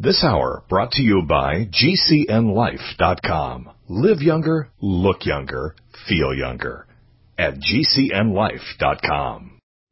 This hour brought to you by GCNLife.com. Live younger, look younger, feel younger. At GCNLife.com.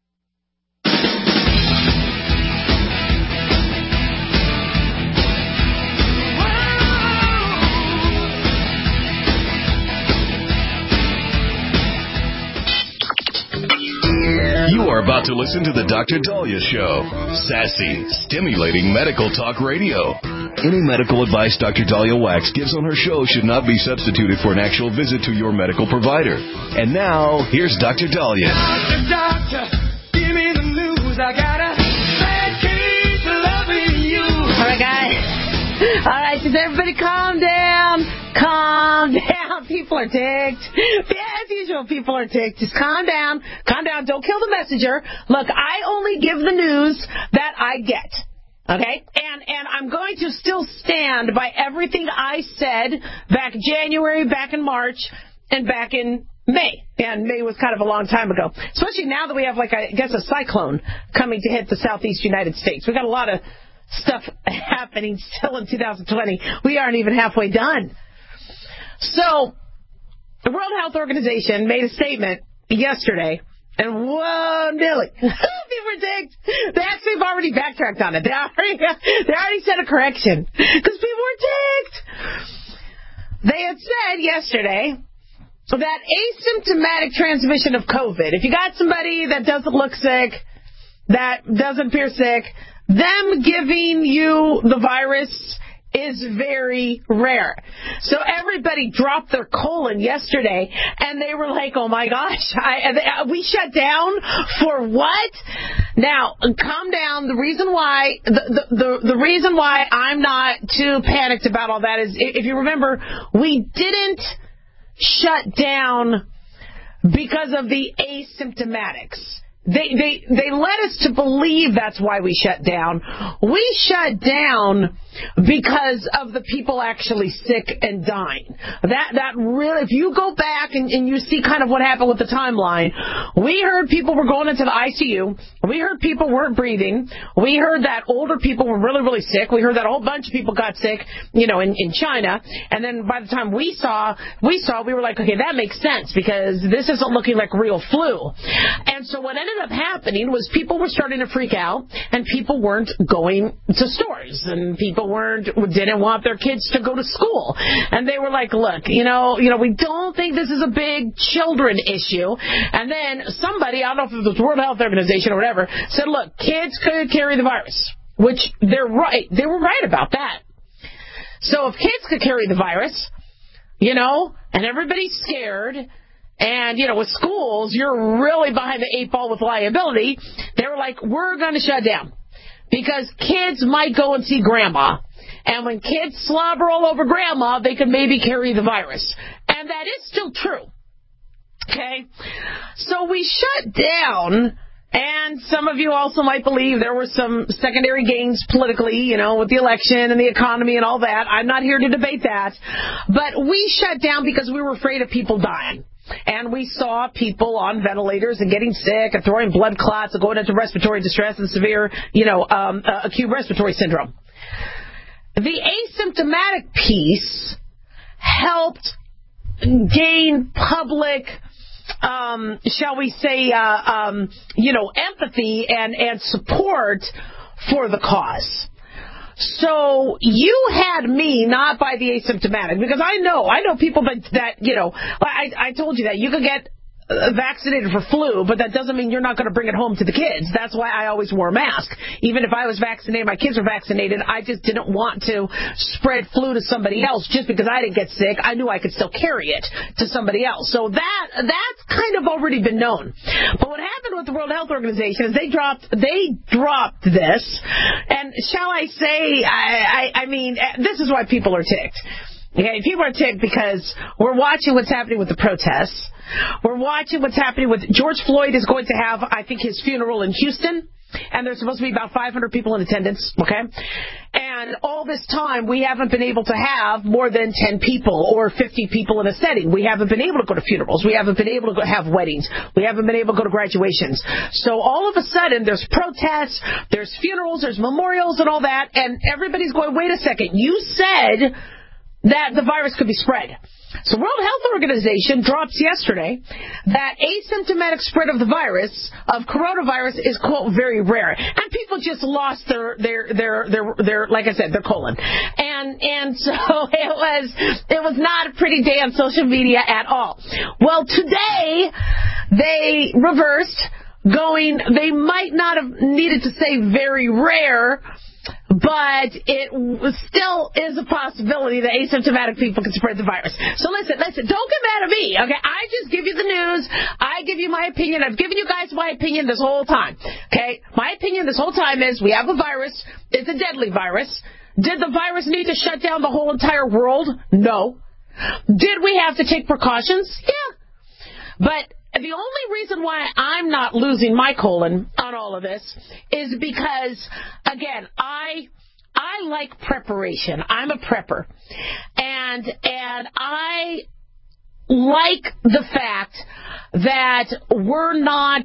You are about to listen to the Dr. Daliah Show. Sassy, stimulating medical talk radio. Any medical advice Dr. Daliah Wax gives on her show should not be substituted for an actual visit to your medical provider. And now, here's Dr. Daliah. Doctor, give me the news. I got a bad case of loving you. All right, guys. All right, just everybody calm down. Calm down. People are ticked. Yeah, as usual, people are ticked. Just calm down. Calm down. Don't kill the messenger. Look, I only give the news that I get. Okay? And I'm going to still stand by everything I said back January, back in March, and back in May. And May was kind of a long time ago. Especially now that we have, like, I guess, a cyclone coming to hit the southeast United States. We got a lot of stuff happening still in 2020. We aren't even halfway done. So, the World Health Organization made a statement yesterday, and whoa, Billy, people were ticked. They actually have already backtracked on it. They already said a correction, because people were ticked. They had said yesterday that asymptomatic transmission of COVID, if you got somebody that doesn't look sick, that doesn't appear sick, them giving you the virus is very rare. So everybody dropped their colon yesterday, and they were like, oh my gosh, we shut down for what? Now, calm down. The reason why the reason why I'm not too panicked about all that is, if you remember, we didn't shut down because of the asymptomatics. They led us to believe that's why we shut down. We shut down because of the people actually sick and dying. That really, if you go back and you see kind of what happened with the timeline, we heard people were going into the ICU. We heard people weren't breathing. We heard that older people were really, really sick. We heard that a whole bunch of people got sick, in China. And then by the time we were like, okay, that makes sense because this isn't looking like real flu. And so what ended up happening was people were starting to freak out, and people weren't going to stores, and people didn't want their kids to go to school. And they were like, look, we don't think this is a big children issue. And then somebody, I don't know if it was the World Health Organization or whatever, said, look, kids could carry the virus, which they're right. They were right about that. So if kids could carry the virus, and everybody's scared, and, with schools, you're really behind the eight ball with liability, they were like, we're going to shut down. Because kids might go and see grandma. And when kids slobber all over grandma, they could maybe carry the virus. And that is still true. Okay? So we shut down, and some of you also might believe there were some secondary gains politically, with the election and the economy and all that. I'm not here to debate that. But we shut down because we were afraid of people dying. And we saw people on ventilators and getting sick and throwing blood clots and going into respiratory distress and severe, acute respiratory syndrome. The asymptomatic piece helped gain public, shall we say, empathy and support for the cause. So you had me not by the asymptomatic, because I know people that I told you that you could get vaccinated for flu, but that doesn't mean you're not going to bring it home to the kids. That's why I always wore a mask. Even if I was vaccinated, my kids were vaccinated, I just didn't want to spread flu to somebody else just because I didn't get sick. I knew I could still carry it to somebody else. So that's kind of already been known. But what happened with the World Health Organization is they dropped this, and shall I say, I mean, this is why people are ticked. Okay, people are ticked because we're watching what's happening with the protests. We're watching what's happening with George Floyd is going to have, I think, his funeral in Houston, and there's supposed to be about 500 people in attendance, okay? And And all this time, we haven't been able to have more than 10 people or 50 people in a setting. We haven't been able to go to funerals. We haven't been able to have weddings. We haven't been able to go to graduations. So all of a sudden, there's protests, there's funerals, there's memorials and all that, and everybody's going, wait a second, you said that the virus could be spread. So World Health Organization drops yesterday that asymptomatic spread of the virus, of coronavirus, is, quote, very rare. And people just lost their like I said, their colon. And so it was not a pretty day on social media at all. Well, today they reversed, they might not have needed to say very rare, but it still is a possibility that asymptomatic people can spread the virus. So listen, don't get mad at me, okay? I just give you the news. I give you my opinion. I've given you guys my opinion this whole time, okay? My opinion this whole time is we have a virus. It's a deadly virus. Did the virus need to shut down the whole entire world? No. Did we have to take precautions? Yeah. But the only reason why I'm not losing my colon on all of this is because, again, I like preparation. I'm a prepper. And I like the fact that we're not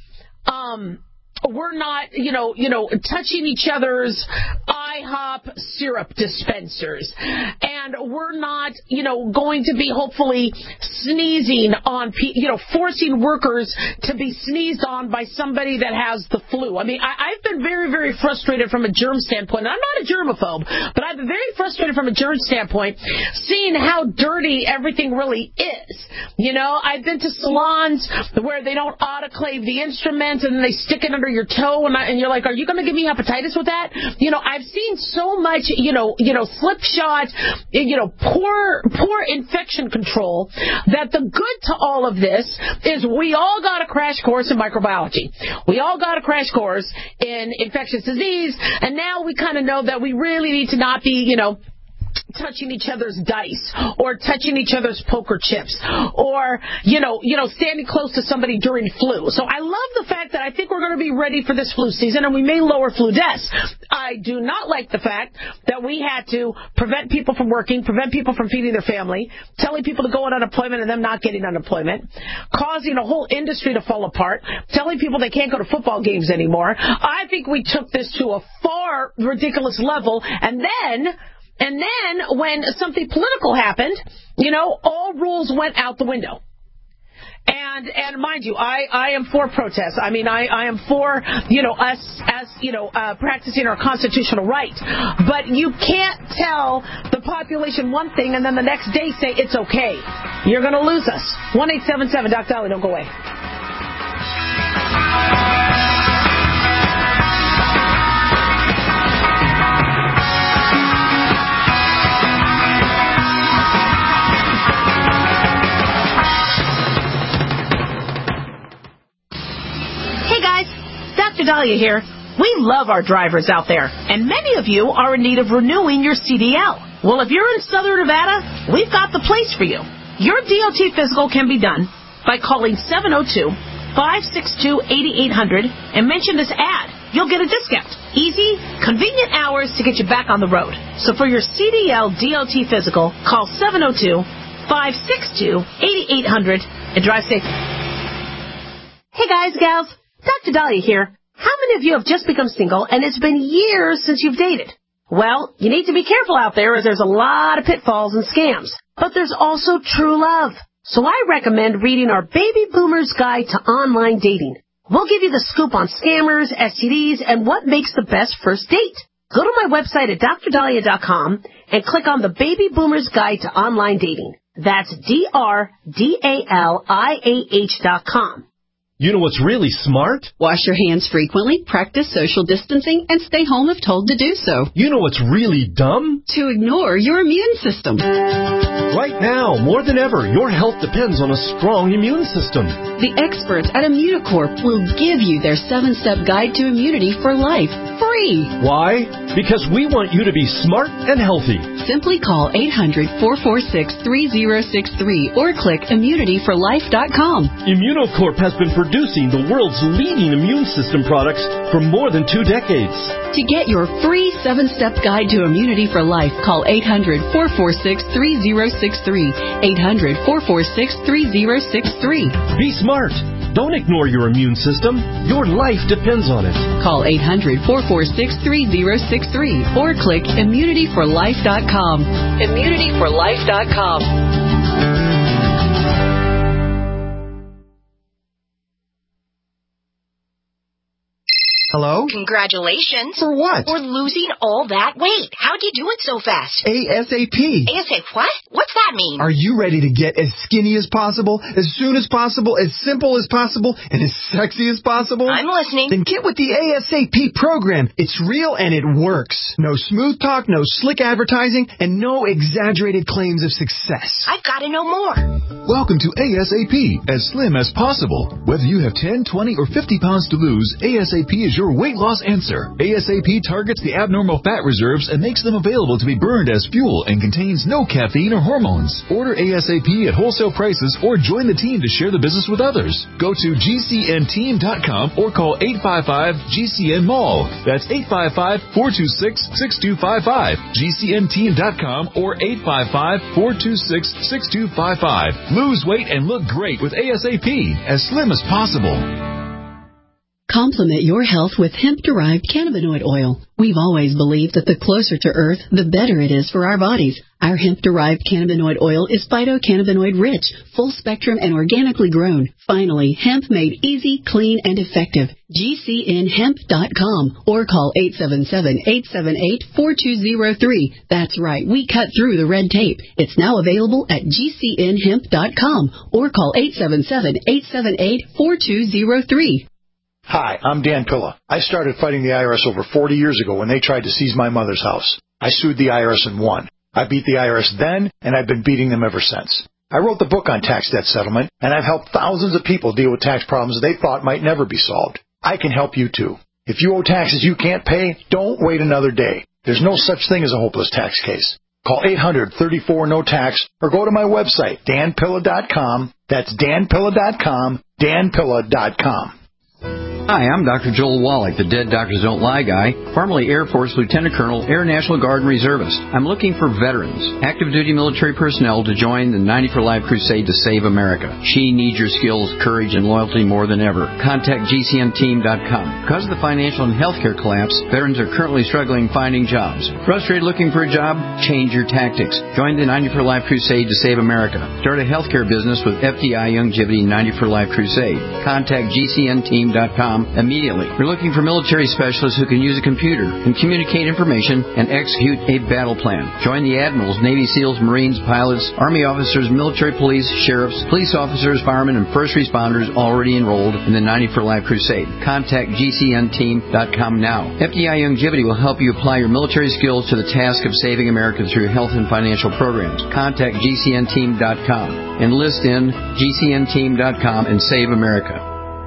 touching each other's IHOP syrup dispensers. And we're not, going to be hopefully sneezing on, forcing workers to be sneezed on by somebody that has the flu. I mean, I've been very, very frustrated from a germ standpoint. I'm not a germaphobe, but I've been very frustrated from a germ standpoint seeing how dirty everything really is. I've been to salons where they don't autoclave the instruments and then they stick it under your toe and you're like, are you going to give me hepatitis with that? I've seen so much, slipshod, poor infection control that the good to all of this is we all got a crash course in microbiology. We all got a crash course in infectious disease, and now we kind of know that we really need to not be, touching each other's dice or touching each other's poker chips or, standing close to somebody during flu. So I love the fact that I think we're going to be ready for this flu season and we may lower flu deaths. I do not like the fact that we had to prevent people from working, prevent people from feeding their family, telling people to go on unemployment and them not getting unemployment, causing a whole industry to fall apart, telling people they can't go to football games anymore. I think we took this to a far ridiculous level, and then when something political happened, all rules went out the window. And mind you, I am for protests. I mean, I am for, us as, practicing our constitutional right. But you can't tell the population one thing and then the next day say it's okay. You're going to lose us. 1-877 Doc Dolly, don't go away. Dr. Dahlia here. We love our drivers out there, and many of you are in need of renewing your CDL. Well, if you're in Southern Nevada, we've got the place for you. Your DOT physical can be done by calling 702-562-8800 and mention this ad. You'll get a discount. Easy, convenient hours to get you back on the road. So for your CDL DOT physical, call 702-562-8800 and drive safe. Hey guys, gals. Dr. Dahlia here. How many of you have just become single and it's been years since you've dated? Well, you need to be careful out there as there's a lot of pitfalls and scams. But there's also true love. So I recommend reading our Baby Boomer's Guide to Online Dating. We'll give you the scoop on scammers, STDs, and what makes the best first date. Go to my website at drdahlia.com and click on the Baby Boomer's Guide to Online Dating. That's DRDALIAH.com. You know what's really smart? Wash your hands frequently, practice social distancing, and stay home if told to do so. You know what's really dumb? To ignore your immune system. Right now, more than ever, your health depends on a strong immune system. The experts at Immunocorp will give you their 7-step guide to immunity for life, free. Why? Because we want you to be smart and healthy. Simply call 800-446-3063 or click immunityforlife.com. Immunocorp has been produced producing the world's leading immune system products for more than 2 decades. To get your free 7-step guide to immunity for life, call 800-446-3063. 800-446-3063. Be smart. Don't ignore your immune system. Your life depends on it. Call 800-446-3063 or click immunityforlife.com. Immunityforlife.com. Hello? Congratulations. For what? For losing all that weight. How'd you do it so fast? ASAP. ASAP what? What's that mean? Are you ready to get as skinny as possible, as soon as possible, as simple as possible, and as sexy as possible? I'm listening. Then get with the ASAP program. It's real and it works. No smooth talk, no slick advertising, and no exaggerated claims of success. I've got to know more. Welcome to ASAP, as slim as possible. Whether you have 10, 20, or 50 pounds to lose, ASAP is your weight loss answer. ASAP targets the abnormal fat reserves and makes them available to be burned as fuel and contains no caffeine or hormones. Order ASAP at wholesale prices or join the team to share the business with others. Go to GCNteam.com or call 855-GCN-MALL. That's 855-426-6255. GCNteam.com or 855-426-6255. Lose weight and look great with ASAP, as slim as possible. Complement your health with hemp-derived cannabinoid oil. We've always believed that the closer to Earth, the better it is for our bodies. Our hemp-derived cannabinoid oil is phytocannabinoid rich, full-spectrum, and organically grown. Finally, hemp made easy, clean, and effective. GCNhemp.com or call 877-878-4203. That's right, we cut through the red tape. It's now available at GCNhemp.com or call 877-878-4203. Hi, I'm Dan Pilla. I started fighting the IRS over 40 years ago when they tried to seize my mother's house. I sued the IRS and won. I beat the IRS then, and I've been beating them ever since. I wrote the book on tax debt settlement, and I've helped thousands of people deal with tax problems they thought might never be solved. I can help you too. If you owe taxes you can't pay, don't wait another day. There's no such thing as a hopeless tax case. Call 800-34-NO-TAX or go to my website, danpilla.com. That's danpilla.com, danpilla.com. Hi, I'm Dr. Joel Wallach, the Dead Doctors Don't Lie guy, formerly Air Force Lieutenant Colonel, Air National Guard and Reservist. I'm looking for veterans, active duty military personnel to join the 90 for Life crusade to save America. She needs your skills, courage, and loyalty more than ever. Contact GCNteam.com. Because of the financial and healthcare collapse, veterans are currently struggling finding jobs. Frustrated looking for a job? Change your tactics. Join the 90 for Life crusade to save America. Start a healthcare business with FDI Youngevity 90 for Life crusade. Contact GCNteam.com immediately. We're looking for military specialists who can use a computer and communicate information and execute a battle plan. Join the admirals, Navy SEALs, Marines, pilots, Army officers, military police, sheriffs, police officers, firemen, and first responders already enrolled in the 90 for Life crusade. Contact GCNteam.com now. FDI Youngevity will help you apply your military skills to the task of saving America through health and financial programs. Contact GCNteam.com. Enlist in GCNteam.com and save America.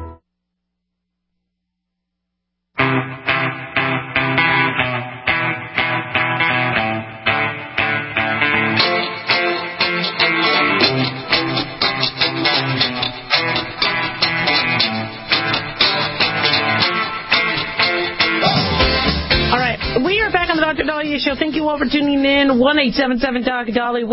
Show. Thank you all for tuning in. 1-877-DOC-DOLLY,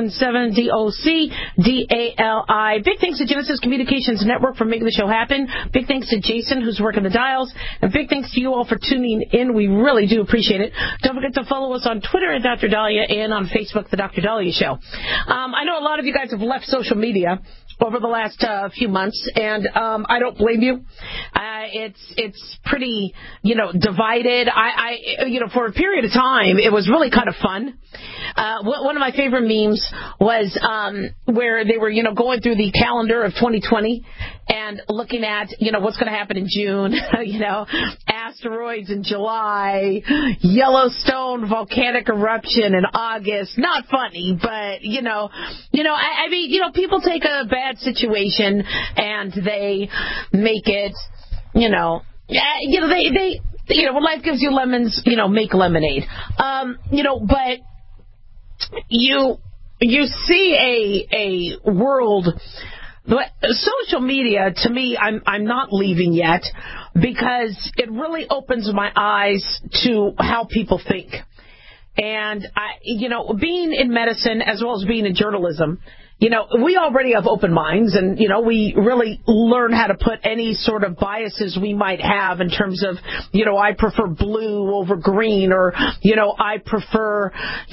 1-877-DOC-DALI. Big thanks to Genesis Communications Network for making the show happen. Big thanks to Jason, who's working the dials. And big thanks to you all for tuning in. We really do appreciate it. Don't forget to follow us on Twitter at Dr. Dahlia and on Facebook, The Dr. Dahlia Show. I know a lot of you guys have left social media over the last few months, and I don't blame you. It's pretty, divided. For a period of time, it was really kind of fun. One of my favorite memes was where they were, going through the calendar of 2020 and looking at, what's going to happen in June, asteroids in July, Yellowstone volcanic eruption in August. Not funny, but, people take a bad situation and they make it, when life gives you lemons, make lemonade. But you see a world But social media, to me, I'm not leaving yet because it really opens my eyes to how people think. And, being in medicine as well as being in journalism, we already have open minds, and, we really learn how to put any sort of biases we might have in terms of, I prefer blue over green, or, I prefer,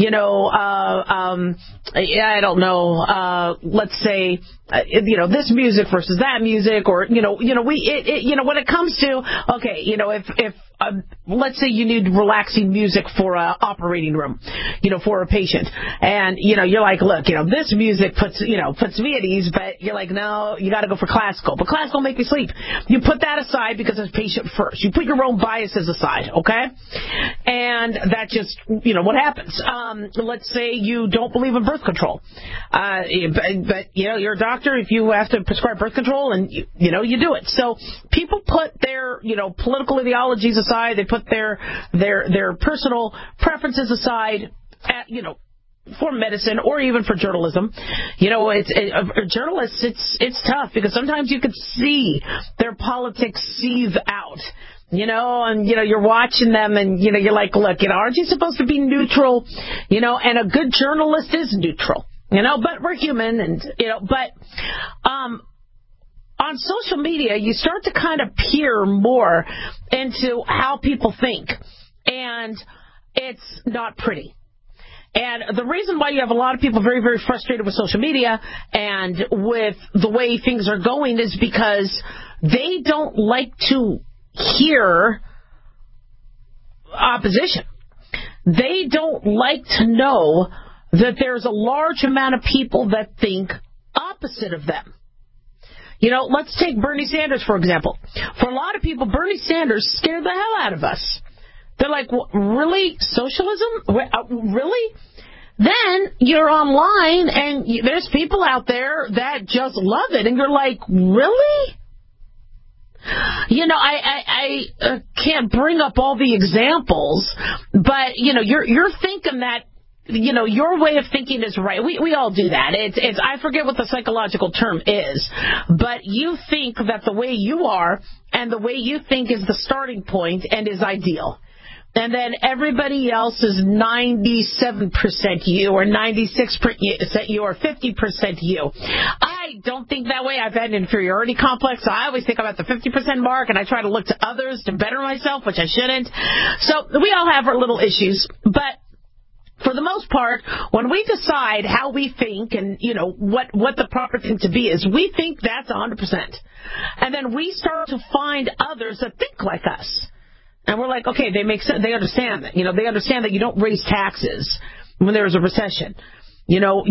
I don't know, let's say, this music versus that music, or, when it comes to, okay, if let's say you need relaxing music for an operating room, for a patient, and, you're like, look, this music puts me at ease, but you're like, no, you got to go for classical. But classical make me sleep. You put that aside because it's patient first. You put your own biases aside, okay? And that just, what happens. Let's say you don't believe in birth control. But you're a doctor. If you have to prescribe birth control, and, you do it. So people put their, political ideologies aside. They put their personal preferences aside at, for medicine or even for journalism. Journalists, it's tough because sometimes you can see their politics seethe out. And, you're watching them and, you're like, look, aren't you supposed to be neutral? And a good journalist is neutral, but we're human and, on social media, you start to kind of peer more into how people think, and it's not pretty. And the reason why you have a lot of people very, very frustrated with social media and with the way things are going is because they don't like to hear opposition. They don't like to know that there's a large amount of people that think opposite of them. Let's take Bernie Sanders, for example. For a lot of people, Bernie Sanders scared the hell out of us. They're like, really? Socialism? Really? Then you're online, and there's people out there that just love it, and you're like, really? I can't bring up all the examples, but, you're thinking that, your way of thinking is right. We all do that. It's I forget what the psychological term is, but you think that the way you are and the way you think is the starting point and is ideal. And then everybody else is 97% you or 96% you or 50% you. I don't think that way. I've had an inferiority complex, so I always think I'm at the 50% mark, and I try to look to others to better myself, which I shouldn't. So we all have our little issues, but for the most part, when we decide how we think and, what the proper thing to be is, we think that's 100%. And then we start to find others that think like us. And we're like, okay, they make sense. They understand that. They understand that you don't raise taxes when there's a recession. You don't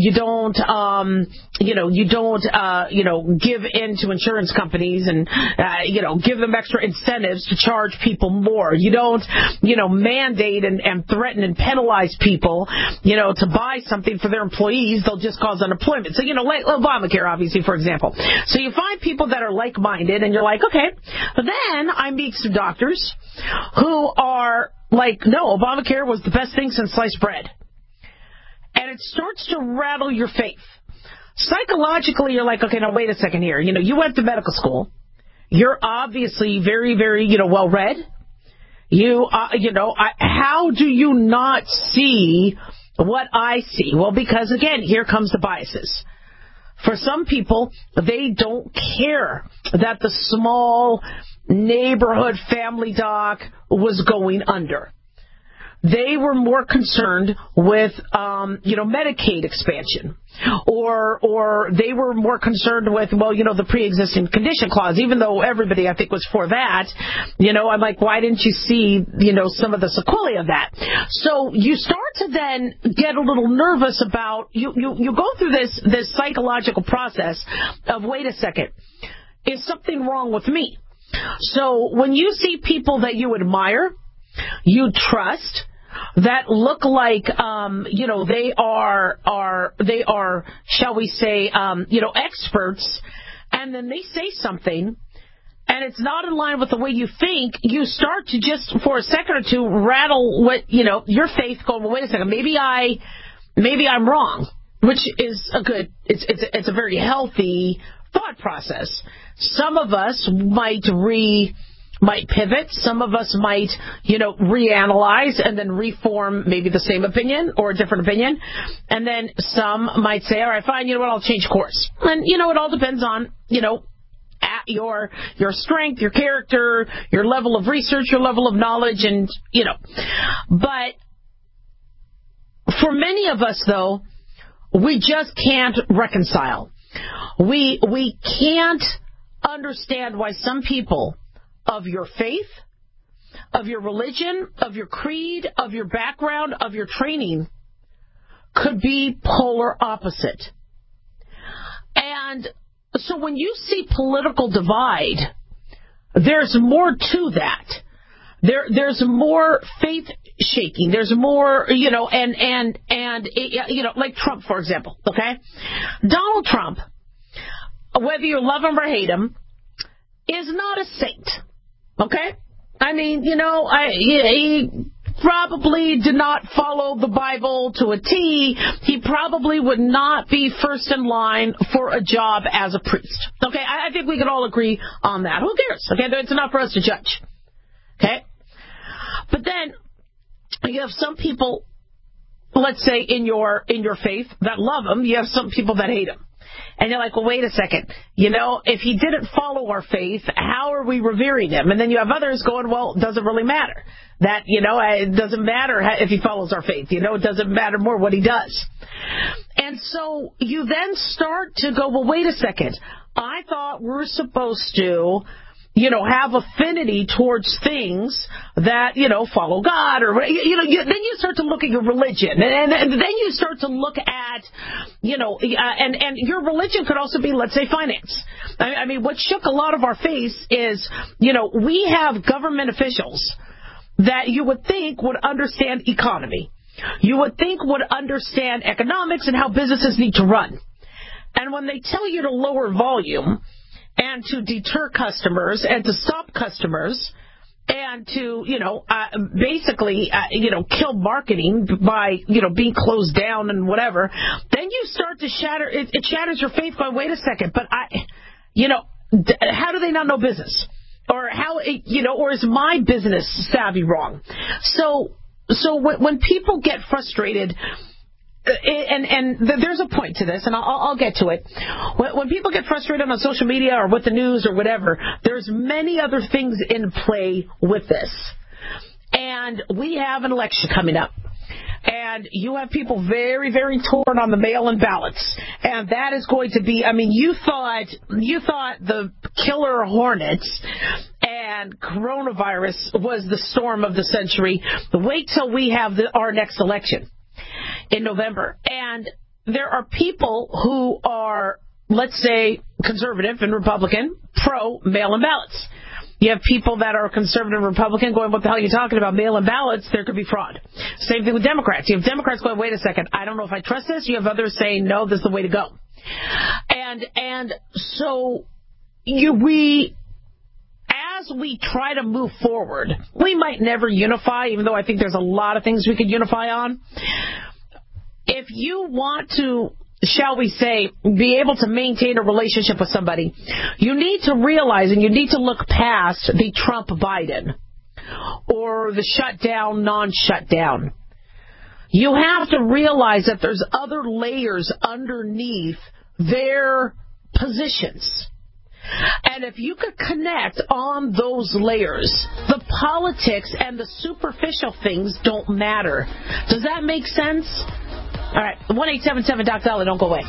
give in to insurance companies and, give them extra incentives to charge people more. You don't, mandate and threaten and penalize people, to buy something for their employees. They'll just cause unemployment. So, like Obamacare, obviously, for example. So you find people that are like-minded and you're like, okay. But then I meet some doctors who are like, no, Obamacare was the best thing since sliced bread. And it starts to rattle your faith. Psychologically, you're like, okay, now wait a second here. You went to medical school. You're obviously very, very, well-read. How do you not see what I see? Well, because, again, here comes the biases. For some people, they don't care that the small neighborhood family doc was going under. They were more concerned with, Medicaid expansion, or they were more concerned with, the pre-existing condition clause. Even though everybody, I think, was for that, I'm like, why didn't you see, some of the sequelae of that? So you start to then get a little nervous about you go through this psychological process of, wait a second, is something wrong with me? So when you see people that you admire, you trust, that look like, they are, shall we say, experts, and then they say something, and it's not in line with the way you think, you start to just, for a second or two, rattle what, your faith going, well, wait a second, maybe I'm wrong, which is it's a very healthy thought process. Some of us might pivot. Some of us might, reanalyze and then reform maybe the same opinion or a different opinion. And then some might say, all right, fine, you know what, I'll change course. And, it all depends on, at your strength, your character, your level of research, your level of knowledge, and, But for many of us, though, we just can't reconcile. We can't understand why some people of your faith, of your religion, of your creed, of your background, of your training could be polar opposite. And so when you see political divide, there's more to that. There's more faith shaking. There's more, like Trump, for example, okay? Donald Trump, whether you love him or hate him, is not a saint, okay? I mean, he probably did not follow the Bible to a T. He probably would not be first in line for a job as a priest, okay? I think we can all agree on that. Who cares, okay? It's enough for us to judge, okay? But then you have some people, let's say, in your faith that love him. You have some people that hate him. And you're like, well, wait a second. If he didn't follow our faith, how are we revering him? And then you have others going, well, it doesn't really matter. That, it doesn't matter if he follows our faith. It doesn't matter more what he does. And so you then start to go, well, wait a second. I thought we're supposed to have affinity towards things that, follow God, or, then you start to look at your religion, and then you start to look at, and your religion could also be, let's say, finance. I mean, what shook a lot of our faith is, we have government officials that you would think would understand economy. You would think would understand economics and how businesses need to run. And when they tell you to lower volume, and to deter customers, and to stop customers, and to, basically, kill marketing by, being closed down and whatever, then you start to shatter, it shatters your faith by, wait a second, but how do they not know business? Or how, or is my business savvy wrong? So when people get frustrated, and there's a point to this, and I'll get to it. When people get frustrated on social media or with the news or whatever, there's many other things in play with this. And we have an election coming up. And you have people very, very torn on the mail-in ballots. And that is going to be, you thought the killer hornets and coronavirus was the storm of the century. Wait till we have our next election in November. And there are people who are, let's say, conservative and Republican, pro mail-in ballots. You have people that are conservative and Republican going, what the hell are you talking about? Mail-in ballots, there could be fraud. Same thing with Democrats. You have Democrats going, wait a second, I don't know if I trust this. You have others saying, no, this is the way to go. And so as we try to move forward, we might never unify, even though I think there's a lot of things we could unify on. If you want to, shall we say, be able to maintain a relationship with somebody, you need to realize and you need to look past the Trump-Biden or the shutdown, non-shutdown. You have to realize that there's other layers underneath their positions. And if you could connect on those layers, the politics and the superficial things don't matter. Does that make sense? All right, 1-877-DOC-DOLLAR, don't go away.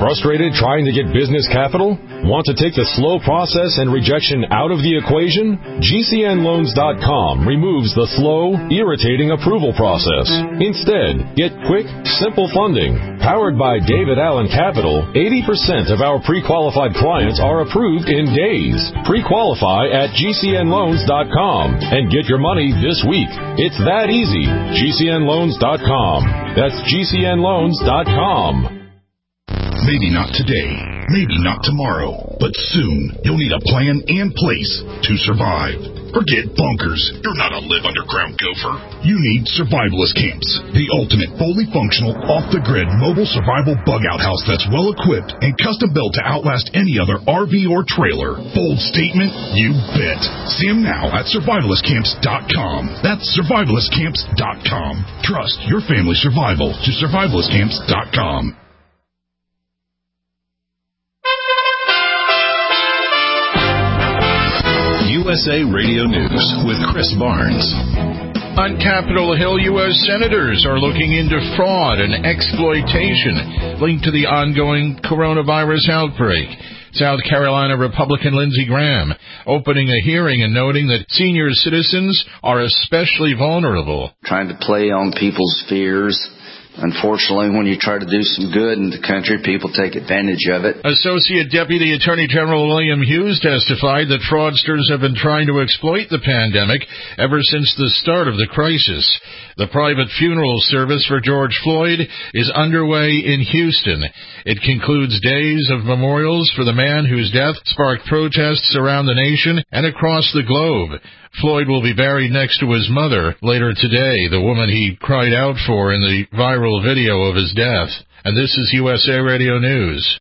Frustrated trying to get business capital? Want to take the slow process and rejection out of the equation? GCNLoans.com removes the slow, irritating approval process. Instead, get quick, simple funding. Powered by David Allen Capital, 80% of our pre-qualified clients are approved in days. Pre-qualify at GCNLoans.com and get your money this week. It's that easy. GCNLoans.com. That's GCNLoans.com. Maybe not today, maybe not tomorrow, but soon you'll need a plan in place to survive. Forget bunkers. You're not a live underground gopher. You need survivalist camps, the ultimate fully functional, off-the-grid mobile survival bug-out house that's well-equipped and custom-built to outlast any other RV or trailer. Bold statement? You bet. See them now at survivalistcamps.com. That's survivalistcamps.com. Trust your family's survival to survivalistcamps.com. USA Radio News with Chris Barnes. On Capitol Hill, U.S. senators are looking into fraud and exploitation linked to the ongoing coronavirus outbreak. South Carolina Republican Lindsey Graham opening a hearing and noting that senior citizens are especially vulnerable. Trying to play on people's fears. Unfortunately, when you try to do some good in the country, people take advantage of it. Associate Deputy Attorney General William Hughes testified that fraudsters have been trying to exploit the pandemic ever since the start of the crisis. The private funeral service for George Floyd is underway in Houston. It concludes days of memorials for the man whose death sparked protests around the nation and across the globe. Floyd will be buried next to his mother later today, the woman he cried out for in the viral video of his death. And this is USA Radio News.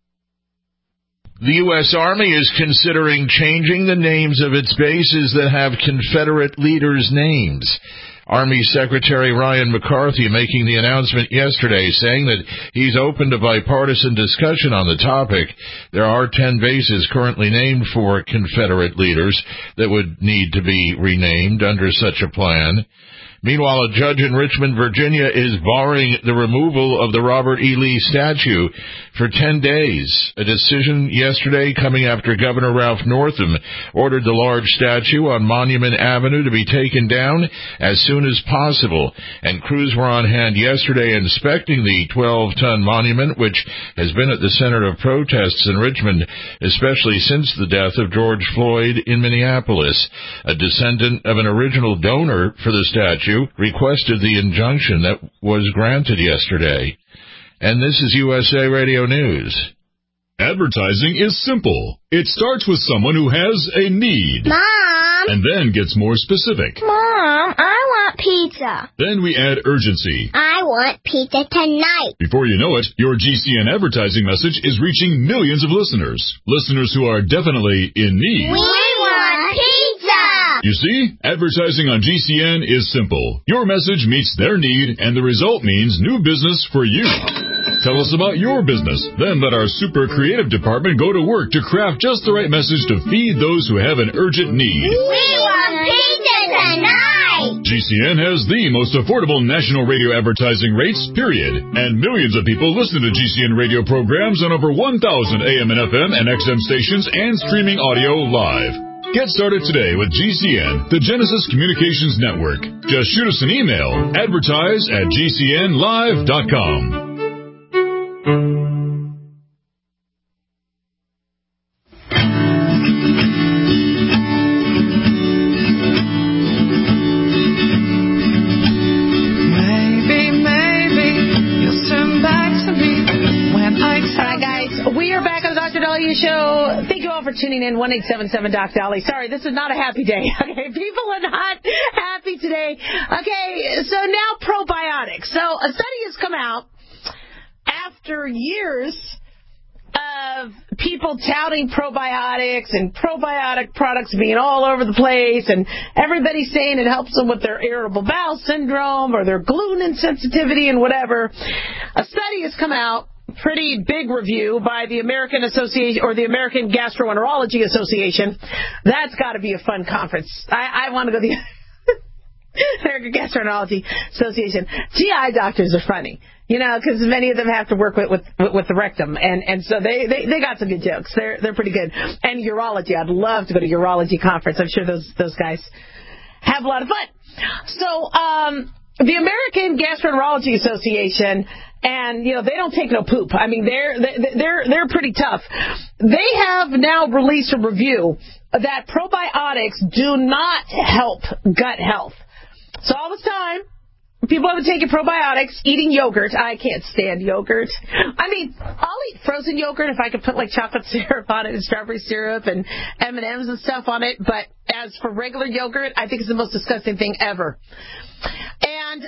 The U.S. Army is considering changing the names of its bases that have Confederate leaders' names. Army Secretary Ryan McCarthy making the announcement yesterday, saying that he's open to bipartisan discussion on the topic. There are 10 bases currently named for Confederate leaders that would need to be renamed under such a plan. Meanwhile, a judge in Richmond, Virginia, is barring the removal of the Robert E. Lee statue for 10 days. A decision yesterday coming after Governor Ralph Northam ordered the large statue on Monument Avenue to be taken down as soon as possible. And crews were on hand yesterday inspecting the 12-ton monument, which has been at the center of protests in Richmond, especially since the death of George Floyd in Minneapolis. A descendant of an original donor for the statue requested the injunction that was granted yesterday. And this is USA Radio News. Advertising is simple. It starts with someone who has a need. Mom! And then gets more specific. Mom, I want pizza. Then we add urgency. I want pizza tonight. Before you know it, your GCN advertising message is reaching millions of listeners. Listeners who are definitely in need. We want pizza! You see, advertising on GCN is simple. Your message meets their need, and the result means new business for you. Tell us about your business. Then let our super creative department go to work to craft just the right message to feed those who have an urgent need. We want pizza tonight! GCN has the most affordable national radio advertising rates, period. And millions of people listen to GCN radio programs on over 1,000 AM and FM and XM stations and streaming audio live. Get started today with GCN, the Genesis Communications Network. Just shoot us an email, advertise@gcnlive.com. Show. Thank you all for tuning in. 1-877 Doc Dolly. Sorry, this is not a happy day. Okay, people are not happy today. Okay, so now probiotics. So a study has come out after years of people touting probiotics and probiotic products being all over the place, and everybody saying it helps them with their irritable bowel syndrome or their gluten insensitivity and whatever. A study has come out. Pretty big review by the American Association or the American Gastroenterology Association. That's got to be a fun conference. I want to go. American Gastroenterology Association. GI doctors are funny, because many of them have to work with the rectum, and so they got some good jokes. They're pretty good. And urology, I'd love to go to urology conference. I'm sure those guys have a lot of fun. So the American Gastroenterology Association, and they don't take no poop. I mean, they're pretty tough. They have now released a review that probiotics do not help gut health. So all this time, people have been taking probiotics, eating yogurt. I can't stand yogurt. I mean, I'll eat frozen yogurt if I could put like chocolate syrup on it and strawberry syrup and M&Ms and stuff on it. But as for regular yogurt, I think it's the most disgusting thing ever. And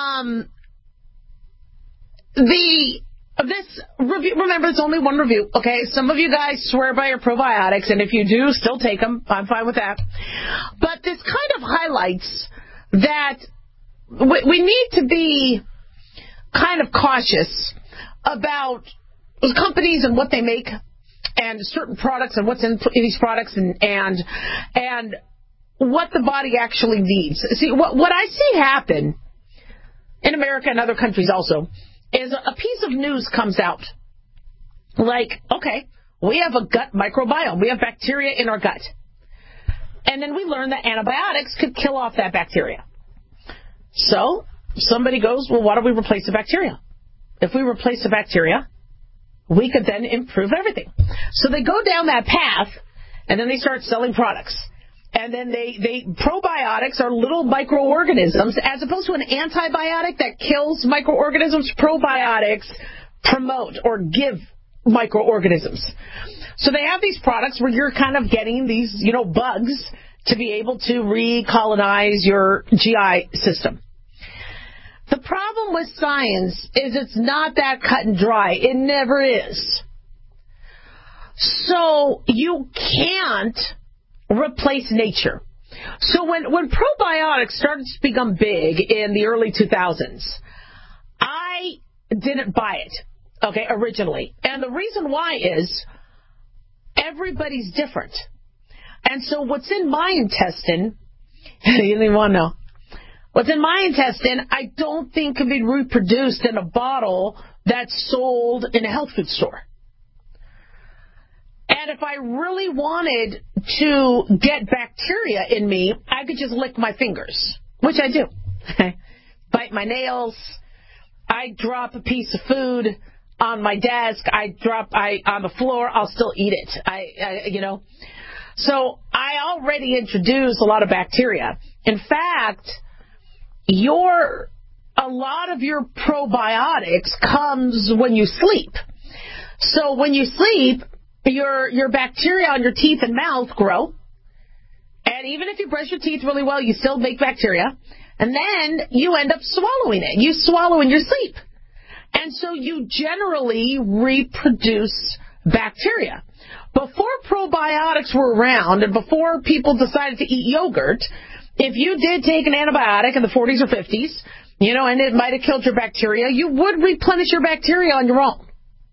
this review, remember, it's only one review, okay? Some of you guys swear by your probiotics, and if you do, still take them. I'm fine with that. But this kind of highlights that we need to be kind of cautious about companies and what they make and certain products and what's in these products and what the body actually needs. See, what I see happen in America and other countries also is a piece of news comes out like, okay, we have a gut microbiome. We have bacteria in our gut. And then we learn that antibiotics could kill off that bacteria. So somebody goes, well, why don't we replace the bacteria? If we replace the bacteria, we could then improve everything. So they go down that path, and then they start selling products. And then probiotics are little microorganisms, as opposed to an antibiotic that kills microorganisms. Probiotics promote or give microorganisms. So they have these products where you're kind of getting these, bugs to be able to recolonize your GI system. The problem with science is it's not that cut and dry. It never is. So you can't replace nature. So when probiotics started to become big in the early 2000s, I didn't buy it, okay, originally. And the reason why is everybody's different. And so what's in my intestine, you don't even want to know. What's in my intestine, I don't think can be reproduced in a bottle that's sold in a health food store. And if I really wanted to get bacteria in me, I could just lick my fingers, which I do. Bite my nails. I drop a piece of food on my desk. On the floor. I'll still eat it. So I already introduce a lot of bacteria. In fact, a lot of your probiotics comes when you sleep. So when you sleep, your bacteria on your teeth and mouth grow. And even if you brush your teeth really well, you still make bacteria. And then you end up swallowing it. You swallow in your sleep. And so you generally reproduce bacteria. Before probiotics were around and before people decided to eat yogurt, if you did take an antibiotic in the 40s or 50s, and it might have killed your bacteria, you would replenish your bacteria on your own.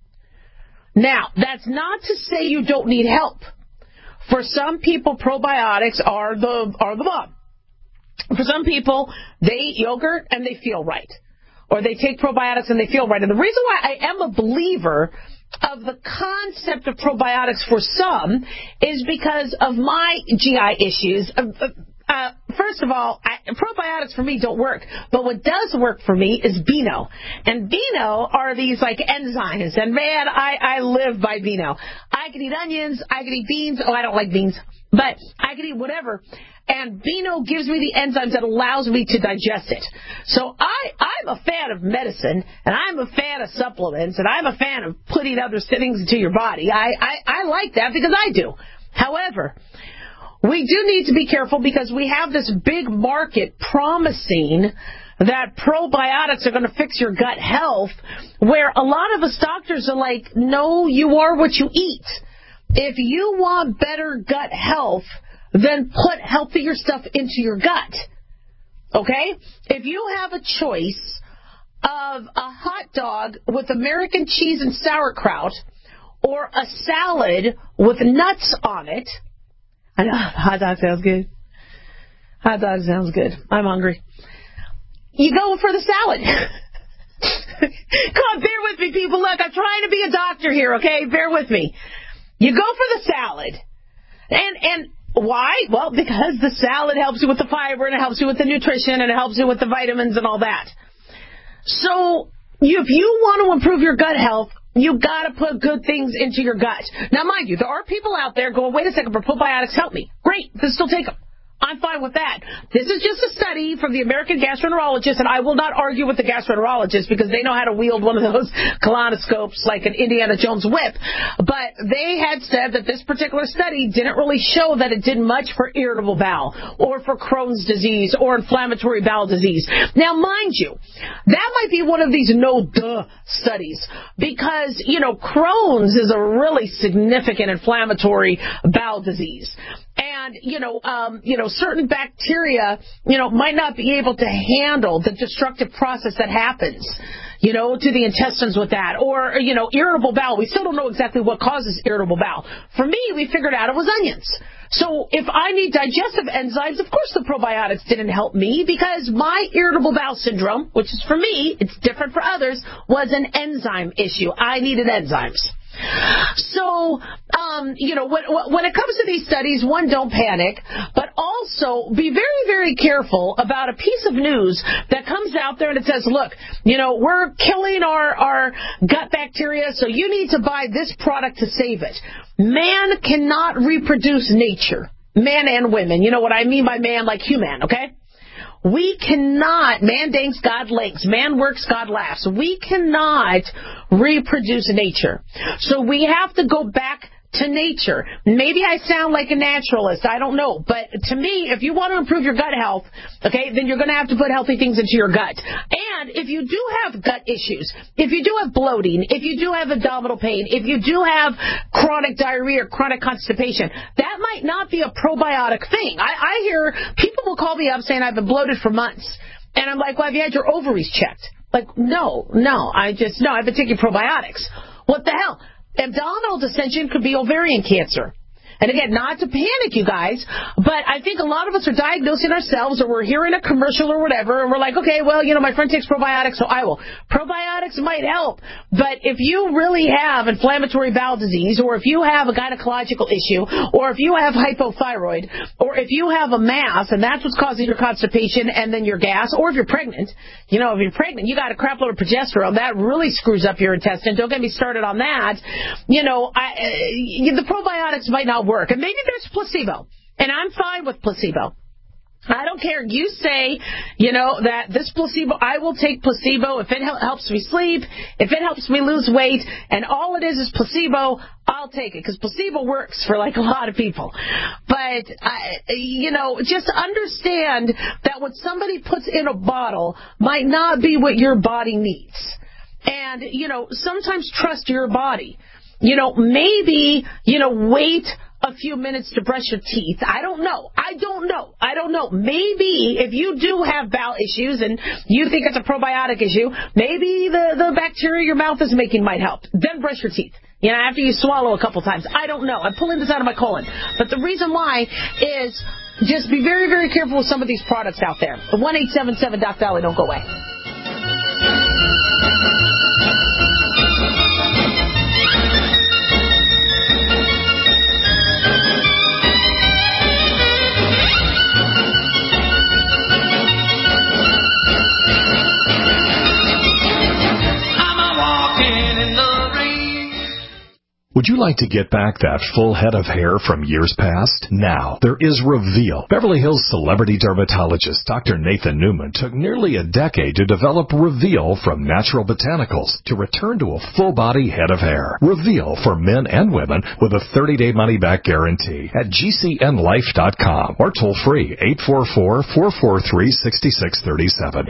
Now, that's not to say you don't need help. For some people, probiotics are the bomb. For some people, they eat yogurt and they feel right. Or they take probiotics and they feel right. And the reason why I am a believer of the concept of probiotics for some is because of my GI issues. First of all, probiotics for me don't work. But what does work for me is Beano. And Beano are these like enzymes. And man, I live by Beano. I can eat onions. I can eat beans. Oh, I don't like beans. But I can eat whatever. And Beano gives me the enzymes that allows me to digest it. So I'm a fan of medicine, and I'm a fan of supplements, and I'm a fan of putting other things into your body. I like that because I do. However, we do need to be careful because we have this big market promising that probiotics are going to fix your gut health, where a lot of us doctors are like, no, you are what you eat. If you want better gut health, then put healthier stuff into your gut. Okay? If you have a choice of a hot dog with American cheese and sauerkraut or a salad with nuts on it, I know, hot dog sounds good. Hot dog sounds good. I'm hungry. you go for the salad. Come on, bear with me, people. Look, I'm trying to be a doctor here, okay? Bear with me. You go for the salad. And why? Well, because the salad helps you with the fiber, and it helps you with the nutrition, and it helps you with the vitamins and all that. So if you want to improve your gut health, you got to put good things into your gut. Now, mind you, there are people out there going, wait a second, but probiotics help me. Great, then still take them. I'm fine with that. This is just a study from the American gastroenterologist, and I will not argue with the gastroenterologist because they know how to wield one of those colonoscopes like an Indiana Jones whip. But they had said that this particular study didn't really show that it did much for irritable bowel or for Crohn's disease or inflammatory bowel disease. Now, mind you, that might be one of these no-duh studies because, Crohn's is a really significant inflammatory bowel disease. And, certain bacteria, might not be able to handle the destructive process that happens, to the intestines with that. Or, irritable bowel. We still don't know exactly what causes irritable bowel. For me, we figured out it was onions. So if I need digestive enzymes, of course the probiotics didn't help me because my irritable bowel syndrome, which is for me, it's different for others, was an enzyme issue. I needed enzymes. So, when it comes to these studies, one, don't panic, but also be very, very careful about a piece of news that comes out there and it says, look, we're killing our gut bacteria, so you need to buy this product to save it. Man cannot reproduce nature. Man and women. You know what I mean by man, like human, okay? We cannot, man danks, God links, man works, God laughs. We cannot reproduce nature. So we have to go back to nature. Maybe I sound like a naturalist, I don't know. But to me, if you want to improve your gut health, okay, then you're going to have to put healthy things into your gut. And if you do have gut issues, if you do have bloating, if you do have abdominal pain, if you do have chronic diarrhea or chronic constipation, that might not be a probiotic thing. I hear people will call me up saying I've been bloated for months. And I'm like, well, have you had your ovaries checked? Like, no, I've been taking probiotics. What the hell? Abdominal distension could be ovarian cancer. And again, not to panic, you guys, but I think a lot of us are diagnosing ourselves or we're hearing a commercial or whatever, and we're like, okay, well, my friend takes probiotics, so I will. Probiotics might help, but if you really have inflammatory bowel disease, or if you have a gynecological issue, or if you have hypothyroid, or if you have a mass, and that's what's causing your constipation and then your gas, or if you're pregnant, you got a crap load of progesterone, that really screws up your intestine. Don't get me started on that. The probiotics might not work. And maybe there's placebo. And I'm fine with placebo. I don't care. You say, that this placebo, I will take placebo if it helps me sleep, if it helps me lose weight, and all it is placebo, I'll take it. Because placebo works for, a lot of people. But, just understand that what somebody puts in a bottle might not be what your body needs. And, sometimes trust your body. Maybe, wait a few minutes to brush your teeth. I don't know. Maybe if you do have bowel issues and you think it's a probiotic issue, maybe the bacteria your mouth is making might help. Then brush your teeth. After you swallow a couple times. I don't know. I'm pulling this out of my colon. But the reason why is just be very, very careful with some of these products out there. 1-877-DOC-DOLLY. Don't go away. Would you like to get back that full head of hair from years past? Now, there is Reveal. Beverly Hills celebrity dermatologist Dr. Nathan Newman took nearly a decade to develop Reveal from natural botanicals to return to a full-body head of hair. Reveal for men and women with a 30-day money-back guarantee at GCNlife.com or toll free 844-443-6637.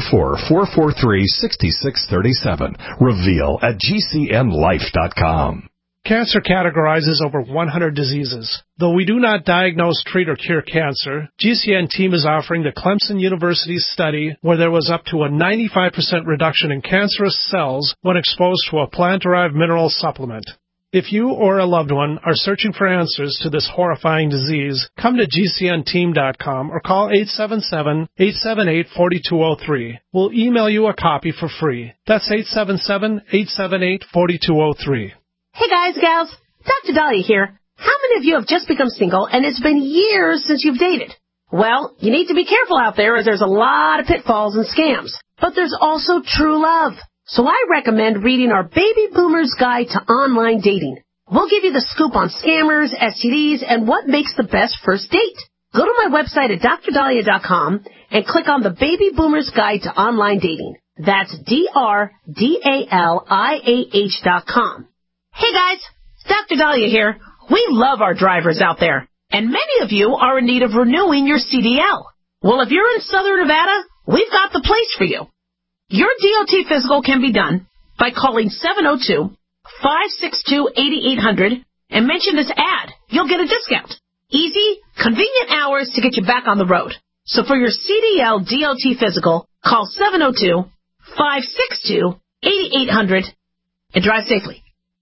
844-443-6637. Reveal at GCNlife.com. Cancer categorizes over 100 diseases. Though we do not diagnose, treat, or cure cancer, GCN team is offering the Clemson University study where there was up to a 95% reduction in cancerous cells when exposed to a plant-derived mineral supplement. If you or a loved one are searching for answers to this horrifying disease, come to GCNteam.com or call 877-878-4203. We'll email you a copy for free. That's 877-878-4203. Hey guys, gals, Dr. Dahlia here. How many of you have just become single and it's been years since you've dated? Well, you need to be careful out there as there's a lot of pitfalls and scams. But there's also true love. So I recommend reading our Baby Boomer's Guide to Online Dating. We'll give you the scoop on scammers, STDs, and what makes the best first date. Go to my website at drdahlia.com and click on the Baby Boomer's Guide to Online Dating. That's DRDALIAH.com. Hey guys, it's Dr. Dahlia here. We love our drivers out there, and many of you are in need of renewing your CDL. Well, if you're in Southern Nevada, we've got the place for you. Your DOT physical can be done by calling 702-562-8800 and mention this ad. You'll get a discount. Easy, convenient hours to get you back on the road. So for your CDL DOT physical, call 702-562-8800 and drive safely.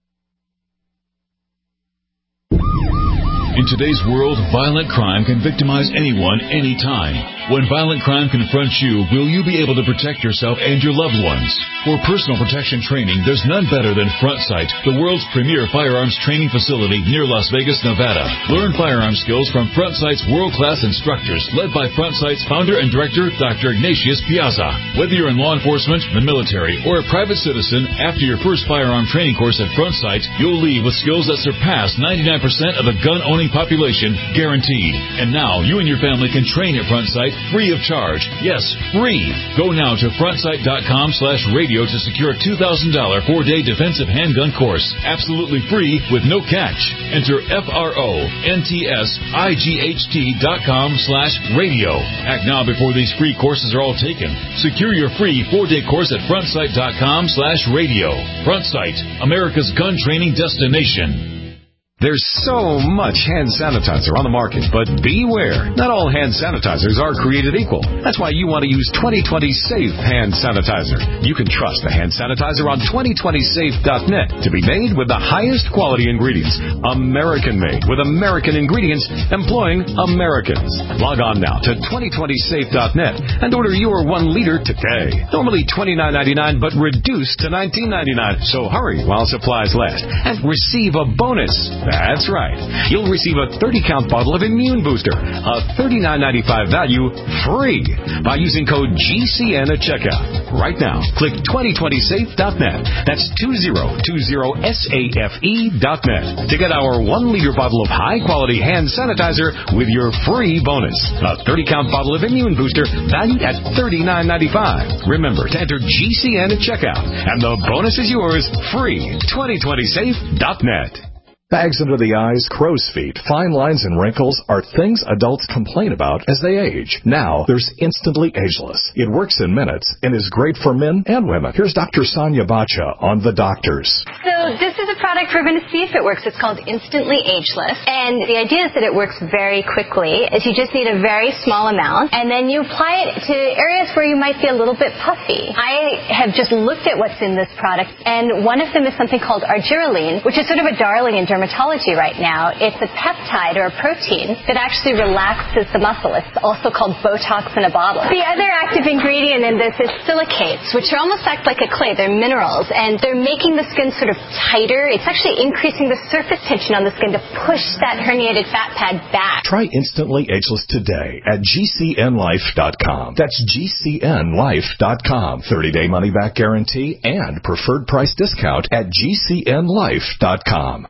In today's world, violent crime can victimize anyone, anytime. When violent crime confronts you, will you be able to protect yourself and your loved ones? For personal protection training, there's none better than Front Sight, the world's premier firearms training facility near Las Vegas, Nevada. Learn firearm skills from Front Sight's world-class instructors, led by Front Sight's founder and director, Dr. Ignatius Piazza. Whether you're in law enforcement, the military, or a private citizen, after your first firearm training course at Front Sight, you'll leave with skills that surpass 99% of the gun-owning population, guaranteed. And now, you and your family can train at Front Sight free of charge. Yes, free. Go now to frontsight.com/radio to secure a $2,000 4-day defensive handgun course. Absolutely free with no catch. Enter FRONTSIGHT.com/radio. Act now before these free courses are all taken. Secure your free 4-day course at frontsight.com/radio. Front Sight, America's gun training destination. There's so much hand sanitizer on the market, but beware. Not all hand sanitizers are created equal. That's why you want to use 2020 Safe Hand Sanitizer. You can trust the hand sanitizer on 2020safe.net to be made with the highest quality ingredients. American made with American ingredients employing Americans. Log on now to 2020safe.net and order your 1 liter today. Normally $29.99, but reduced to $19.99. So hurry while supplies last and receive a bonus. That's right. You'll receive a 30-count bottle of Immune Booster, a $39.95 value, free by using code GCN at checkout. Right now, click 2020safe.net. That's 2020safe.net to get our 1-liter bottle of high-quality hand sanitizer with your free bonus. A 30-count bottle of Immune Booster valued at $39.95. Remember to enter GCN at checkout, and the bonus is yours free. 2020safe.net. Bags under the eyes, crow's feet, fine lines, and wrinkles are things adults complain about as they age. Now, there's Instantly Ageless. It works in minutes and is great for men and women. Here's Dr. Sonia Bacha on The Doctors. So this is a product we're going to see if it works. It's called Instantly Ageless. And the idea is that it works very quickly. Is you just need a very small amount, and then you apply it to areas where you might be a little bit puffy. I have just looked at what's in this product, and one of them is something called argireline, which is sort of a darling in dermatology right now. It's a peptide or a protein that actually relaxes the muscle. It's also called Botox in a bottle. The other active ingredient in this is silicates, which are almost act like a clay. They're minerals, and they're making the skin sort of tighter. It's actually increasing the surface tension on the skin to push that herniated fat pad back. Try Instantly Ageless today at GCNlife.com. That's GCNlife.com. 30-day money-back guarantee and preferred price discount at GCNlife.com.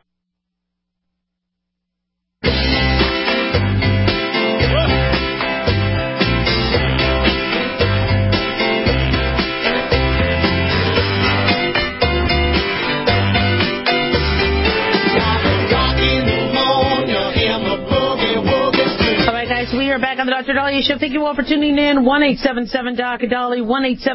We are back on the Dr. Dahlia Show. Thank you all for tuning in. 1-877-DOC-DALI,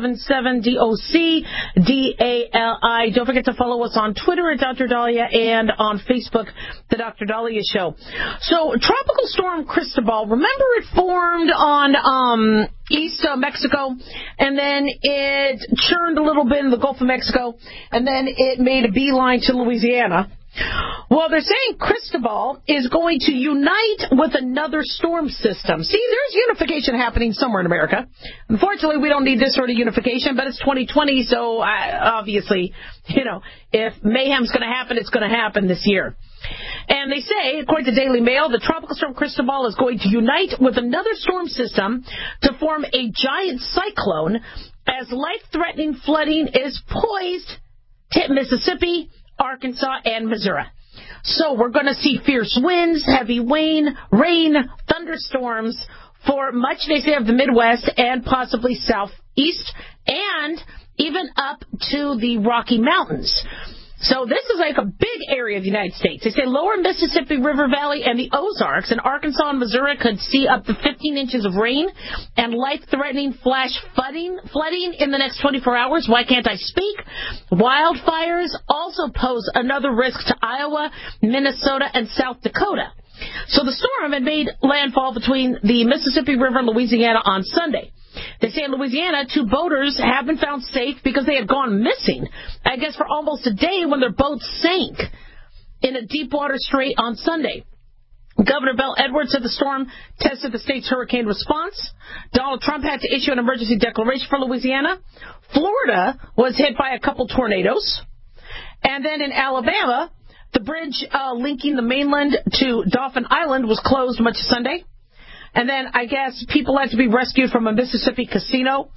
1-877-DOC-DALI. Don't forget to follow us on Twitter at Dr. Dahlia and on Facebook, The Dr. Dahlia Show. So, Tropical Storm Cristobal, remember it formed on East Mexico, and then it churned a little bit in the Gulf of Mexico, and then it made a beeline to Louisiana. Well, they're saying Cristobal is going to unite with another storm system. See, there's unification happening somewhere in America. Unfortunately, we don't need this sort of unification, but it's 2020, so obviously, if mayhem's going to happen, it's going to happen this year. And they say, according to Daily Mail, the tropical storm Cristobal is going to unite with another storm system to form a giant cyclone as life-threatening flooding is poised to hit Mississippi, Arkansas, and Missouri. So we're going to see fierce winds, heavy rain, thunderstorms for much, they say, of the Midwest and possibly Southeast and even up to the Rocky Mountains. So this is like a big area of the United States. They say lower Mississippi River Valley and the Ozarks in Arkansas and Missouri could see up to 15 inches of rain and life-threatening flash flooding in the next 24 hours. Why can't I speak? Wildfires also pose another risk to Iowa, Minnesota, and South Dakota. So the storm had made landfall between the Mississippi River and Louisiana on Sunday. They say in Louisiana, 2 boaters have been found safe because they had gone missing, I guess, for almost a day when their boat sank in a Deepwater Strait on Sunday. Governor Bell Edwards said the storm tested the state's hurricane response. Donald Trump had to issue an emergency declaration for Louisiana. Florida was hit by a couple tornadoes. And then in Alabama, the bridge linking the mainland to Dauphin Island was closed much of Sunday. And then I guess people had to be rescued from a Mississippi casino.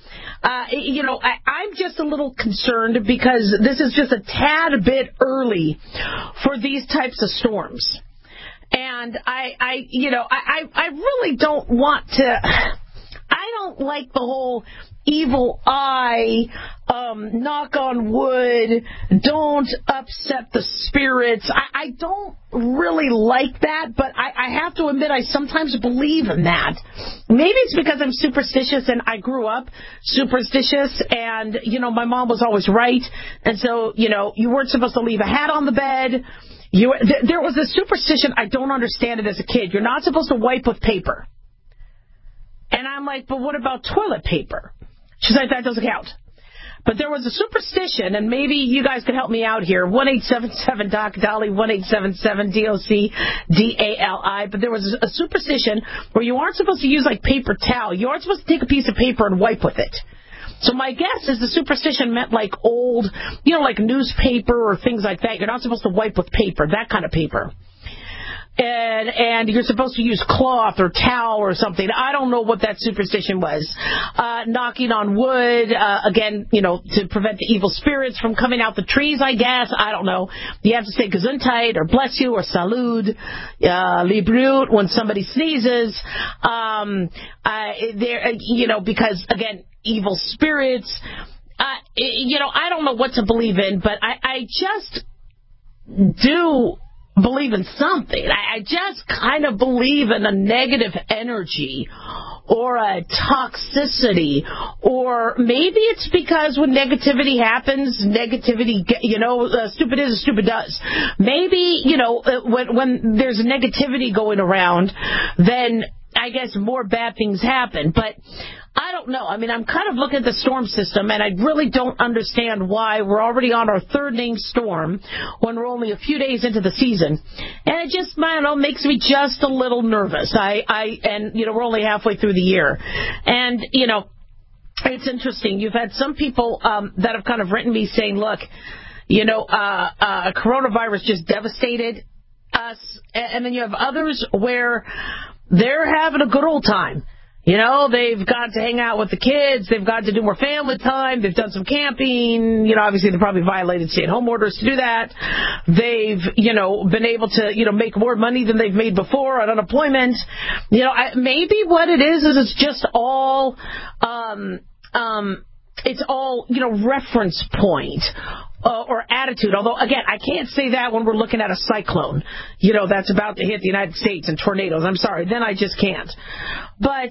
I'm just a little concerned because this is just a tad bit early for these types of storms. And I really don't want to. I don't like the whole evil eye, knock on wood, don't upset the spirits. I don't really like that, but I have to admit I sometimes believe in that. Maybe it's because I'm superstitious and I grew up superstitious and, my mom was always right. And so, you weren't supposed to leave a hat on the bed. There was a superstition, I don't understand it as a kid. You're not supposed to wipe with paper. And I'm like, but what about toilet paper? She's like, that doesn't count. But there was a superstition, and maybe you guys could help me out here. 1-877-DOC-DOLLY, 1-877-DOC-DALI. But there was a superstition where you aren't supposed to use, like, paper towel. You aren't supposed to take a piece of paper and wipe with it. So my guess is the superstition meant, like, old, like newspaper or things like that. You're not supposed to wipe with paper, that kind of paper. And you're supposed to use cloth or towel or something. I don't know what that superstition was. Knocking on wood, again, to prevent the evil spirits from coming out the trees, I guess. I don't know. You have to say Gesundheit or bless you or salud, librut when somebody sneezes. Because, again, evil spirits. I don't know what to believe in, but I just do believe in something. I just kind of believe in a negative energy or a toxicity, or maybe it's because when negativity happens, stupid is as stupid does. Maybe, when there's negativity going around, then I guess more bad things happen. But I don't know. I mean, I'm kind of looking at the storm system, and I really don't understand why we're already on our third named storm when we're only a few days into the season. And it just, makes me just a little nervous. We're only halfway through the year. And, it's interesting. You've had some people that have kind of written me saying, look, coronavirus just devastated us. And then you have others where they're having a good old time. They've got to hang out with the kids. They've got to do more family time. They've done some camping. Obviously they probably violated stay-at-home orders to do that. They've, been able to, make more money than they've made before on unemployment. Maybe what it is it's just all, reference point. Or attitude, although, again, I can't say that when we're looking at a cyclone, that's about to hit the United States and tornadoes. I'm sorry, then I just can't. But,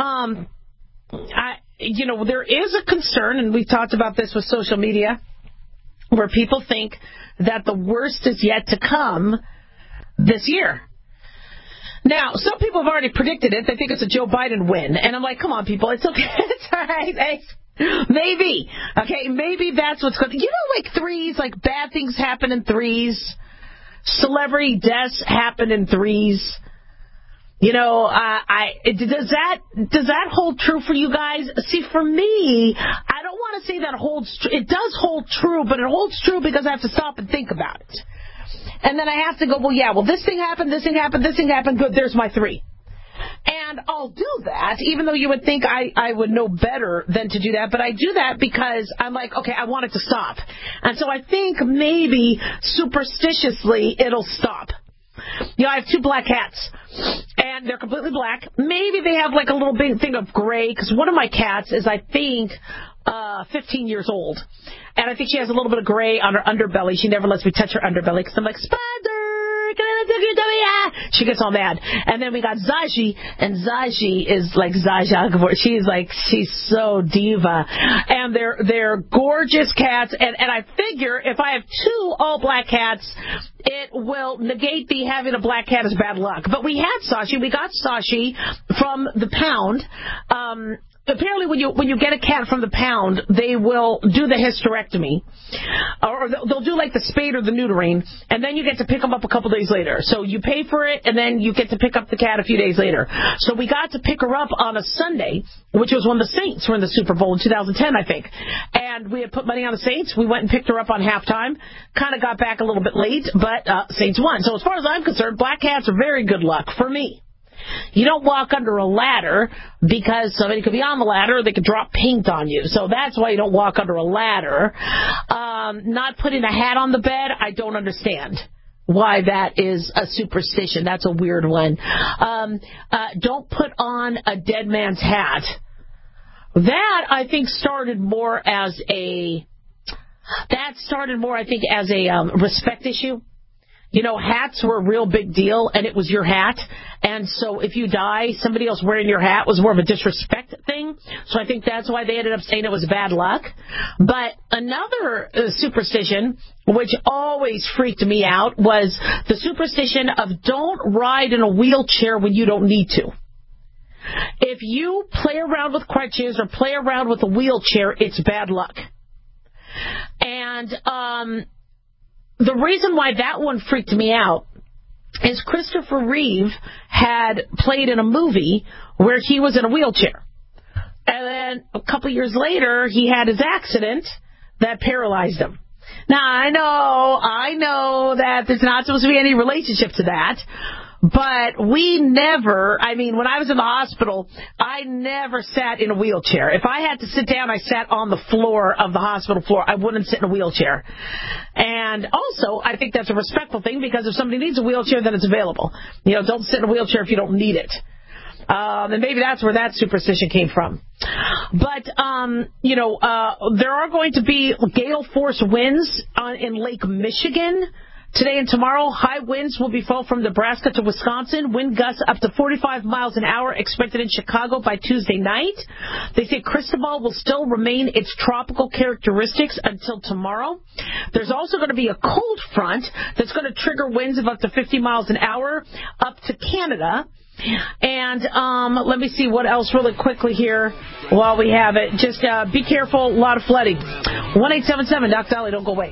there is a concern, and we've talked about this with social media, where people think that the worst is yet to come this year. Now, some people have already predicted it. They think it's a Joe Biden win. And I'm like, come on, people, it's okay. It's all right. Thanks. Maybe. Okay, maybe that's what's going to... like threes, like bad things happen in threes. celebrity deaths happen in threes. You know, does that hold true for you guys? See, for me, I don't want to say that holds true. It does hold true, but it holds true because I have to stop and think about it. And then I have to go, this thing happened, this thing happened, this thing happened, good, there's my three. And I'll do that, even though you would think I would know better than to do that. But I do that because I'm like, okay, I want it to stop. And so I think maybe superstitiously it'll stop. You know, I have two black cats, and they're completely black. Maybe they have like a little big thing of gray, because one of my cats is, I think, 15 years old. And I think she has a little bit of gray on her underbelly. She never lets me touch her underbelly because I'm like, Spider, can I touch your tummy? She gets all mad. And then we got Zaji, and Zaji is like Zsa Gabor. She's so diva. And they're gorgeous cats. And I figure if I have two all black cats, it will negate the having a black cat as bad luck. But we had Sashi. We got Sashi from the pound. Apparently, when you get a cat from the pound, they will do the hysterectomy, or they'll do like the spade or the neutering, and then you get to pick them up a couple days later. So you pay for it, and then you get to pick up the cat a few days later. So we got to pick her up on a Sunday, which was when the Saints were in the Super Bowl in 2010, I think. And we had put money on the Saints. We went and picked her up on halftime. Kind of got back a little bit late, but Saints won. So as far as I'm concerned, black cats are very good luck for me. You don't walk under a ladder because somebody could be on the ladder or they could drop paint on you. So that's why you don't walk under a ladder. Not putting a hat on the bed, I don't understand why that is a superstition. That's a weird one. Don't put on a dead man's hat. That, I think, started more as a respect issue. You know, hats were a real big deal, and it was your hat. And so if you die, somebody else wearing your hat was more of a disrespect thing. So I think that's why they ended up saying it was bad luck. But another superstition, which always freaked me out, was the superstition of don't ride in a wheelchair when you don't need to. If you play around with crutches or play around with a wheelchair, it's bad luck. And the reason why that one freaked me out is Christopher Reeve had played in a movie where he was in a wheelchair. And then a couple years later, he had his accident that paralyzed him. Now, I know that there's not supposed to be any relationship to that. But we never, when I was in the hospital, I never sat in a wheelchair. If I had to sit down, I sat on the floor of the hospital floor. I wouldn't sit in a wheelchair. And also, I think that's a respectful thing, because if somebody needs a wheelchair, then it's available. You know, don't sit in a wheelchair if you don't need it. And maybe that's where that superstition came from. But, there are going to be gale force winds in Lake Michigan today and tomorrow. High winds will be felt from Nebraska to Wisconsin. Wind gusts up to 45 miles an hour expected in Chicago by Tuesday night. They say Cristobal will still remain its tropical characteristics until tomorrow. There's also going to be a cold front that's going to trigger winds of up to 50 miles an hour up to Canada. And let me see what else really quickly here while we have it. Just be careful, a lot of flooding. 1-877 Doc Dolly, don't go away.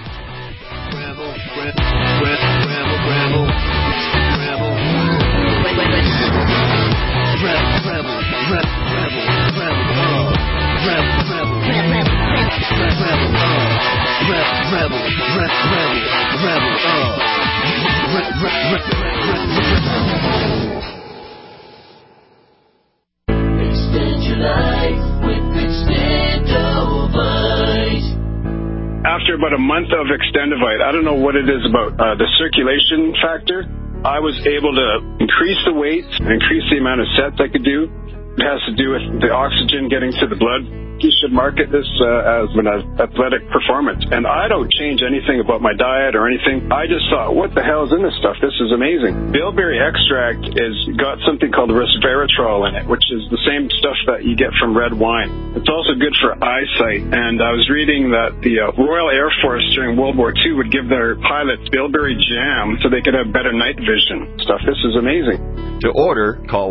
Extend your life with Extendovite. After about a month of Extendovite, I don't know what it is about the circulation factor, I was able to increase the weight, increase the amount of sets I could do. It has to do with the oxygen getting to the blood. You should market this as an athletic performance. And I don't change anything about my diet or anything. I just thought, what the hell is in this stuff? This is amazing. Bilberry extract is got something called resveratrol in it, which is the same stuff that you get from red wine. It's also good for eyesight. And I was reading that the Royal Air Force during World War II would give their pilots Bilberry jam so they could have better night vision stuff. This is amazing. To order, call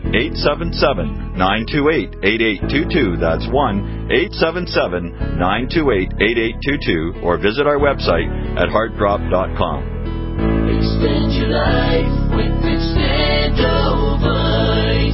1-877-928-8822. That's 1-877-928-8822, or visit our website at heartdrop.com. Spend your life with Extendovite.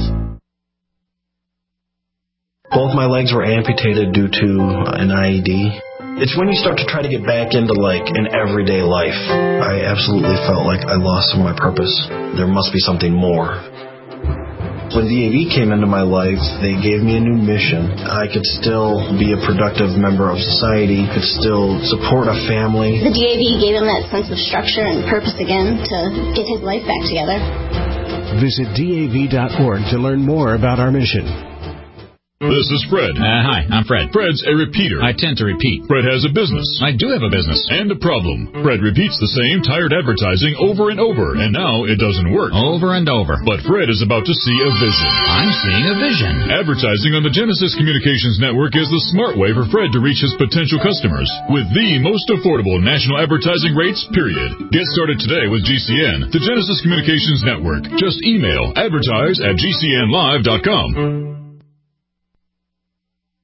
Both my legs were amputated due to an IED. It's when you start to try to get back into, an everyday life. I absolutely felt like I lost some of my purpose. There must be something more. When DAV came into my life, they gave me a new mission. I could still be a productive member of society, could still support a family. The DAV gave him that sense of structure and purpose again to get his life back together. Visit DAV.org to learn more about our mission. This is Fred. Hi, I'm Fred. Fred's a repeater. I tend to repeat. Fred has a business. I do have a business. And a problem. Fred repeats the same tired advertising over and over, and now it doesn't work. Over and over. But Fred is about to see a vision. I'm seeing a vision. Advertising on the Genesis Communications Network is the smart way for Fred to reach his potential customers with the most affordable national advertising rates, period. Get started today with GCN, the Genesis Communications Network. Just email advertise@gcnlive.com.